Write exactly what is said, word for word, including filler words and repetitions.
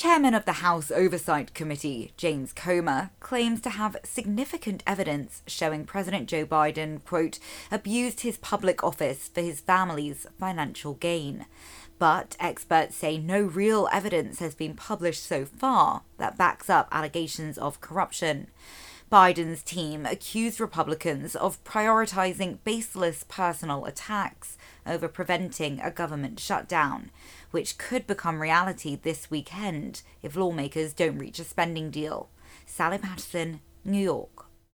Chairman of the House Oversight Committee, James Comer, claims to have significant evidence showing President Joe Biden, quote, abused his public office for his family's financial gain. But experts say no real evidence has been published so far that backs up allegations of corruption. Biden's team accused Republicans of prioritizing baseless personal attacks over preventing a government shutdown, which could become reality this weekend if lawmakers don't reach a spending deal. Sally Patterson, New York.